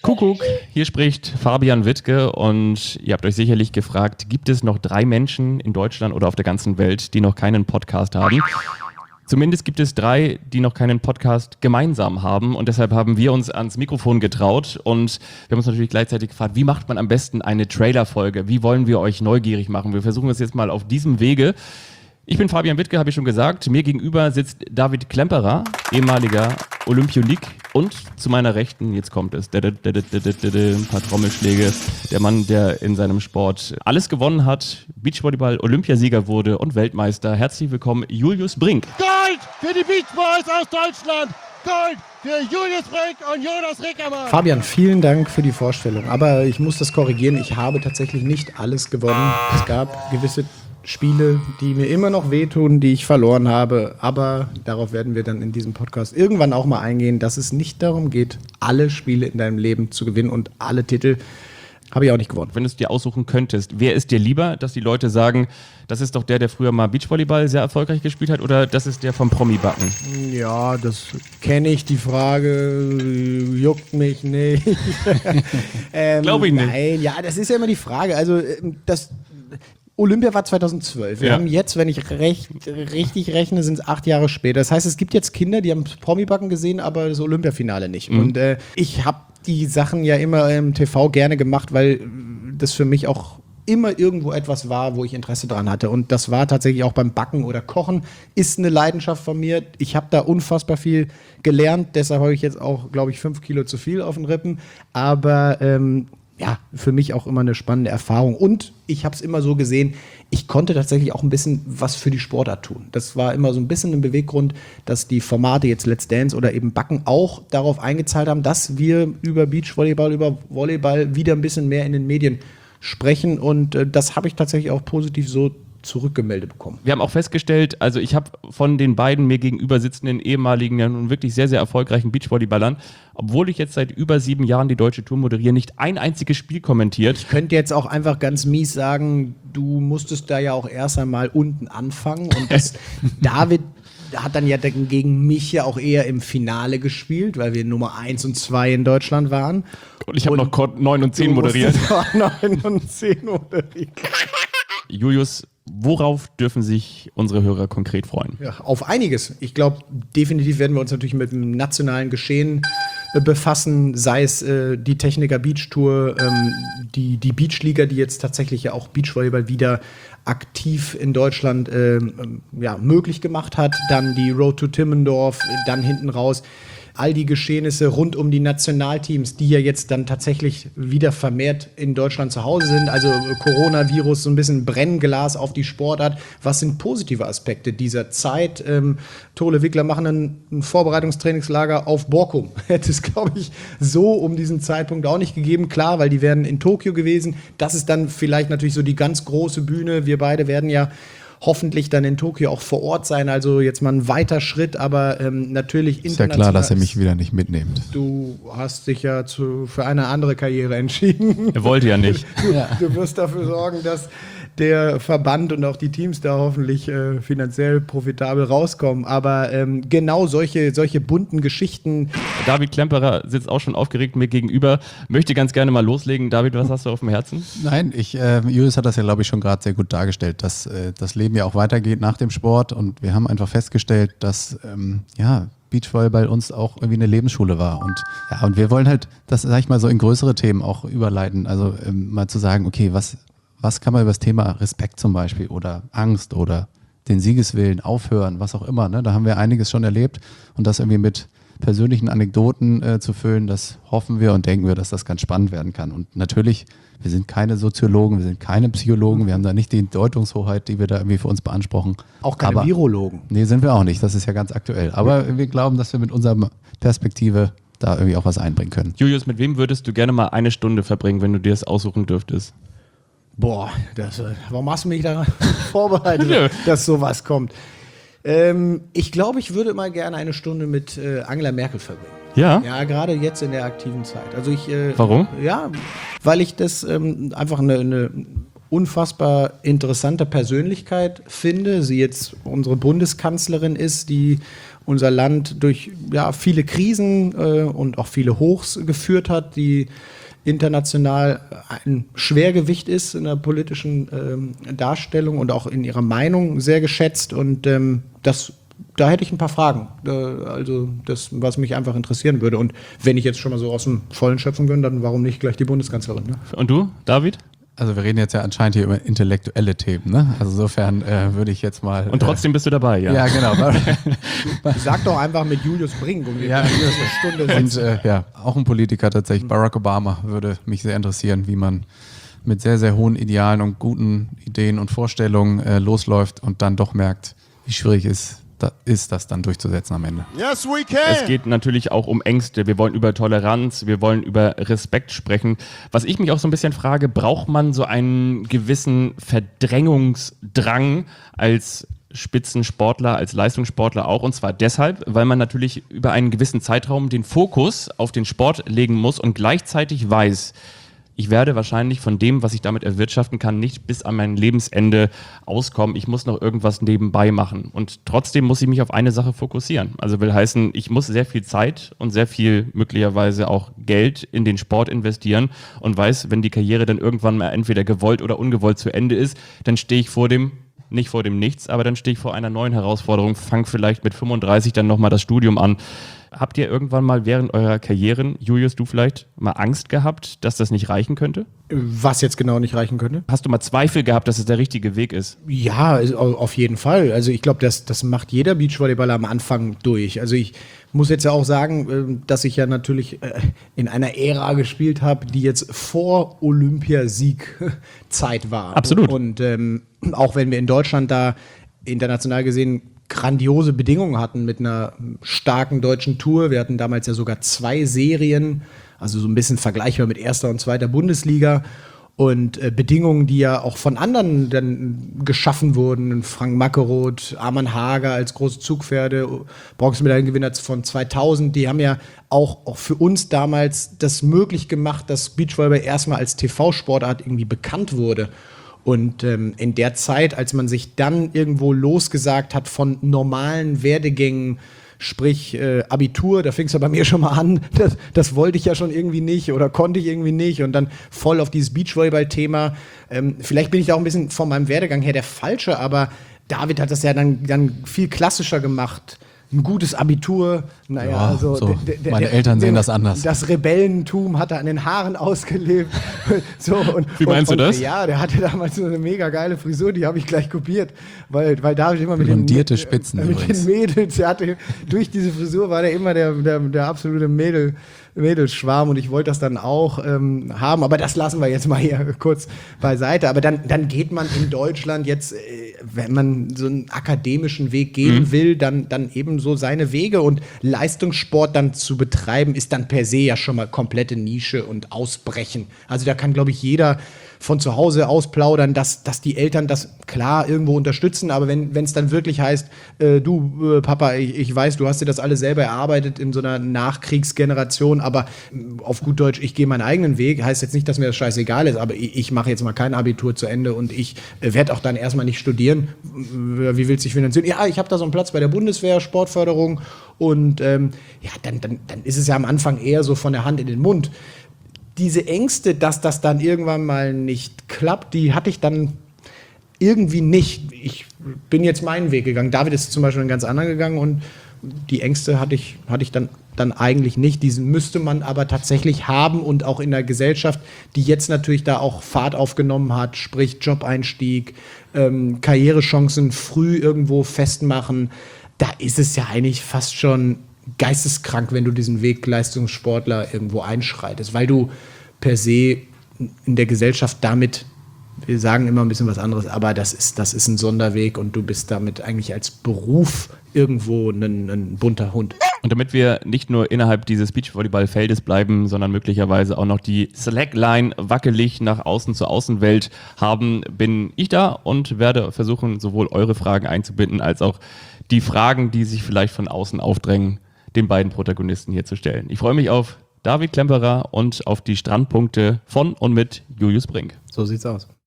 Kuckuck, hier spricht Fabian Wittke und ihr habt euch sicherlich gefragt, gibt es noch 3 Menschen in Deutschland oder auf der ganzen Welt, die noch keinen Podcast haben? Zumindest gibt es 3, die noch keinen Podcast gemeinsam haben und deshalb haben wir uns ans Mikrofon getraut und wir haben uns natürlich gleichzeitig gefragt, wie macht man am besten eine Trailerfolge? Wie wollen wir euch neugierig machen? Wir versuchen es jetzt mal auf diesem Wege. Ich bin Fabian Wittke, habe ich schon gesagt. Mir gegenüber sitzt David Klemperer, ehemaliger Olympionik. Und zu meiner Rechten, jetzt kommt es, ein paar Trommelschläge. Der Mann, der in seinem Sport alles gewonnen hat, Beachvolleyball, Olympiasieger wurde und Weltmeister. Herzlich willkommen, Julius Brink. Gold für die Beach Boys aus Deutschland! Gold für Julius Brink und Jonas Rickermann! Fabian, vielen Dank für die Vorstellung. Aber ich muss das korrigieren, ich habe tatsächlich nicht alles gewonnen. Es gab gewisse Spiele, die mir immer noch wehtun, die ich verloren habe. Aber darauf werden wir dann in diesem Podcast irgendwann auch mal eingehen, dass es nicht darum geht, alle Spiele in deinem Leben zu gewinnen und alle Titel habe ich auch nicht gewonnen. Wenn du es dir aussuchen könntest, wer ist dir lieber, dass die Leute sagen, das ist doch der früher mal Beachvolleyball sehr erfolgreich gespielt hat, oder das ist der vom Promi-Backen? Ja, das kenne ich, die Frage juckt mich nicht. Glaube ich nicht. Nein, ja, das ist ja immer die Frage. Also das Olympia war 2012. Wir haben jetzt, wenn ich richtig rechne, sind es 8 Jahre später. Das heißt, es gibt jetzt Kinder, die haben Promi-Backen gesehen, aber das Olympiafinale nicht. Und ich habe die Sachen ja immer im TV gerne gemacht, weil das für mich auch immer irgendwo etwas war, wo ich Interesse dran hatte. Und das war tatsächlich auch beim Backen oder Kochen, ist eine Leidenschaft von mir. Ich habe da unfassbar viel gelernt, deshalb habe ich jetzt auch, glaube ich, 5 Kilo zu viel auf den Rippen. Aber ja, für mich auch immer eine spannende Erfahrung. Und ich habe es immer so gesehen, ich konnte tatsächlich auch ein bisschen was für die Sportart tun. Das war immer so ein bisschen ein Beweggrund, dass die Formate jetzt Let's Dance oder eben Backen auch darauf eingezahlt haben, dass wir über Beachvolleyball, über Volleyball wieder ein bisschen mehr in den Medien sprechen. Und das habe ich tatsächlich auch positiv so zurückgemeldet bekommen. Wir haben auch festgestellt, also ich habe von den beiden mir gegenüber sitzenden ehemaligen, ja nun wirklich sehr, sehr erfolgreichen Beachvolleyballern, obwohl ich jetzt seit über 7 Jahren die Deutsche Tour moderiere, nicht ein einziges Spiel kommentiert. Ich könnte jetzt auch einfach ganz mies sagen, du musstest da ja auch erst einmal unten anfangen und das David hat dann ja gegen mich ja auch eher im Finale gespielt, weil wir Nummer 1 und 2 in Deutschland waren. Und ich habe noch 9 und 10 moderiert. 9 und 10 moderiert. Julius, worauf dürfen sich unsere Hörer konkret freuen? Ja, auf einiges. Ich glaube, definitiv werden wir uns natürlich mit dem nationalen Geschehen befassen, sei es die Techniker Beach Tour, die Beachliga, die jetzt tatsächlich ja auch Beachvolleyball wieder aktiv in Deutschland möglich gemacht hat, dann die Road to Timmendorf, dann hinten raus all die Geschehnisse rund um die Nationalteams, die ja jetzt dann tatsächlich wieder vermehrt in Deutschland zu Hause sind. Also Coronavirus, so ein bisschen Brennglas auf die Sportart. Was sind positive Aspekte dieser Zeit? Tole Wickler machen ein Vorbereitungstrainingslager auf Borkum. Hätte es, glaube ich, so um diesen Zeitpunkt auch nicht gegeben. Klar, weil die wären in Tokio gewesen. Das ist dann vielleicht natürlich so die ganz große Bühne. Wir beide werden ja hoffentlich dann in Tokio auch vor Ort sein, also jetzt mal ein weiter Schritt, aber natürlich international. Ist ja klar, dass ihr mich wieder nicht mitnehmt. Du hast dich ja für eine andere Karriere entschieden. Er wollte ja nicht. Du wirst dafür sorgen, dass der Verband und auch die Teams da hoffentlich finanziell profitabel rauskommen. Aber genau solche bunten Geschichten. David Klemperer sitzt auch schon aufgeregt mir gegenüber. Möchte ganz gerne mal loslegen. David, was hast du auf dem Herzen? Nein, Julius hat das ja, glaube ich, schon gerade sehr gut dargestellt, dass das Leben ja auch weitergeht nach dem Sport. Und wir haben einfach festgestellt, dass Beachvolleyball uns auch irgendwie eine Lebensschule war. Und wir wollen halt das, sag ich mal, so in größere Themen auch überleiten. Also mal zu sagen, okay, was kann man über das Thema Respekt zum Beispiel oder Angst oder den Siegeswillen aufhören, was auch immer. Ne? Da haben wir einiges schon erlebt und das irgendwie mit persönlichen Anekdoten zu füllen, das hoffen wir und denken wir, dass das ganz spannend werden kann. Und natürlich, wir sind keine Soziologen, wir sind keine Psychologen, wir haben da nicht die Deutungshoheit, die wir da irgendwie für uns beanspruchen. Auch keine Virologen. Nee, sind wir auch nicht, das ist ja ganz aktuell. Aber wir glauben, dass wir mit unserer Perspektive da irgendwie auch was einbringen können. Julius, mit wem würdest du gerne mal 1 Stunde verbringen, wenn du dir das aussuchen dürftest? Boah, warum hast du mich da vorbereitet, dass sowas kommt? Ich glaube, ich würde mal gerne 1 Stunde mit Angela Merkel verbringen. Ja? Ja, gerade jetzt in der aktiven Zeit. Also Warum? Ja, weil ich das einfach eine unfassbar interessante Persönlichkeit finde. Sie jetzt unsere Bundeskanzlerin ist, die unser Land durch viele Krisen und auch viele Hochs geführt hat, die international ein Schwergewicht ist in der politischen Darstellung und auch in ihrer Meinung sehr geschätzt. Und da hätte ich ein paar Fragen, also das, was mich einfach interessieren würde. Und wenn ich jetzt schon mal so aus dem Vollen schöpfen kann, dann warum nicht gleich die Bundeskanzlerin? Ne? Und du, David? Also wir reden jetzt ja anscheinend hier über intellektuelle Themen, ne? Also insofern würde ich jetzt mal... Und trotzdem bist du dabei, ja? Ja, genau. Sag doch einfach mit Julius Brink, um ja, eine Stunde und auch ein Politiker tatsächlich, Barack Obama, würde mich sehr interessieren, wie man mit sehr, sehr hohen Idealen und guten Ideen und Vorstellungen losläuft und dann doch merkt, wie schwierig ist das dann durchzusetzen am Ende. Yes, we can. Es geht natürlich auch um Ängste. Wir wollen über Toleranz, wir wollen über Respekt sprechen. Was ich mich auch so ein bisschen frage, braucht man so einen gewissen Verdrängungsdrang als Spitzensportler, als Leistungssportler auch? Und zwar deshalb, weil man natürlich über einen gewissen Zeitraum den Fokus auf den Sport legen muss und gleichzeitig weiß, ich werde wahrscheinlich von dem, was ich damit erwirtschaften kann, nicht bis an mein Lebensende auskommen. Ich muss noch irgendwas nebenbei machen. Und trotzdem muss ich mich auf eine Sache fokussieren. Also will heißen, ich muss sehr viel Zeit und sehr viel möglicherweise auch Geld in den Sport investieren und weiß, wenn die Karriere dann irgendwann mal entweder gewollt oder ungewollt zu Ende ist, dann stehe ich nicht vor dem Nichts, aber dann stehe ich vor einer neuen Herausforderung, fange vielleicht mit 35 dann nochmal das Studium an. Habt ihr irgendwann mal während eurer Karrieren, Julius, du vielleicht, mal Angst gehabt, dass das nicht reichen könnte? Was jetzt genau nicht reichen könnte? Hast du mal Zweifel gehabt, dass es der richtige Weg ist? Ja, auf jeden Fall. Also ich glaube, das macht jeder Beachvolleyballer am Anfang durch. Also ich muss jetzt ja auch sagen, dass ich ja natürlich in einer Ära gespielt habe, die jetzt vor Olympiasieg-Zeit war. Absolut. Und auch wenn wir in Deutschland da international gesehen grandiose Bedingungen hatten mit einer starken deutschen Tour. Wir hatten damals ja sogar 2 Serien, also so ein bisschen vergleichbar mit 1. und 2. Bundesliga. Und Bedingungen, die ja auch von anderen dann geschaffen wurden. Frank Mackeroth, Arman Hager als große Zugpferde, Bronzemedaillengewinner von 2000, die haben ja auch für uns damals das möglich gemacht, dass Beachvolleyball erstmal als TV-Sportart irgendwie bekannt wurde. Und in der Zeit, als man sich dann irgendwo losgesagt hat von normalen Werdegängen, sprich Abitur, da fing es ja bei mir schon mal an, das wollte ich ja schon irgendwie nicht oder konnte ich irgendwie nicht und dann voll auf dieses Beachvolleyball-Thema. Vielleicht bin ich da auch ein bisschen von meinem Werdegang her der Falsche, aber David hat das ja dann viel klassischer gemacht. Ein gutes Abitur, naja, Ja, also so. Meine Eltern sehen das anders. Das Rebellentum hat er an den Haaren ausgelebt. So, Wie meinst du das? Ja, der hatte damals so eine mega geile Frisur, die habe ich gleich kopiert, weil David immer mit Blondierte Spitzen mit übrigens. den Mädels, durch diese Frisur war der immer der absolute Mädelsschwarm und ich wollte das dann auch haben, aber das lassen wir jetzt mal hier kurz beiseite. Aber dann geht man in Deutschland jetzt, wenn man so einen akademischen Weg gehen will, dann eben so seine Wege und Leistungssport dann zu betreiben, ist dann per se ja schon mal komplette Nische und Ausbrechen. Also da kann, glaube ich, jeder von zu Hause ausplaudern, dass die Eltern das klar irgendwo unterstützen, aber wenn es dann wirklich heißt, Papa, ich weiß, du hast dir das alles selber erarbeitet in so einer Nachkriegsgeneration, aber auf gut Deutsch, ich gehe meinen eigenen Weg, heißt jetzt nicht, dass mir das scheißegal ist, aber ich mache jetzt mal kein Abitur zu Ende und ich werde auch dann erstmal nicht studieren. Wie willst du dich finanzieren? Ja, ich habe da so einen Platz bei der Bundeswehr, Sportförderung und dann ist es ja am Anfang eher so von der Hand in den Mund. Diese Ängste, dass das dann irgendwann mal nicht klappt, die hatte ich dann irgendwie nicht. Ich bin jetzt meinen Weg gegangen. David ist zum Beispiel einen ganz anderen gegangen und die Ängste hatte ich dann eigentlich nicht. Diesen müsste man aber tatsächlich haben und auch in der Gesellschaft, die jetzt natürlich da auch Fahrt aufgenommen hat, sprich Job-Einstieg, Karrierechancen früh irgendwo festmachen. Da ist es ja eigentlich fast schon geisteskrank, wenn du diesen Weg Leistungssportler irgendwo einschreitest, weil du per se in der Gesellschaft damit, wir sagen immer ein bisschen was anderes, aber das ist ein Sonderweg und du bist damit eigentlich als Beruf irgendwo ein bunter Hund. Und damit wir nicht nur innerhalb dieses Beachvolleyballfeldes bleiben, sondern möglicherweise auch noch die Slackline wackelig nach außen zur Außenwelt haben, bin ich da und werde versuchen, sowohl eure Fragen einzubinden, als auch die Fragen, die sich vielleicht von außen aufdrängen, den beiden Protagonisten hier zu stellen. Ich freue mich auf David Klemperer und auf die Strandpunkte von und mit Julius Brink. So sieht's aus.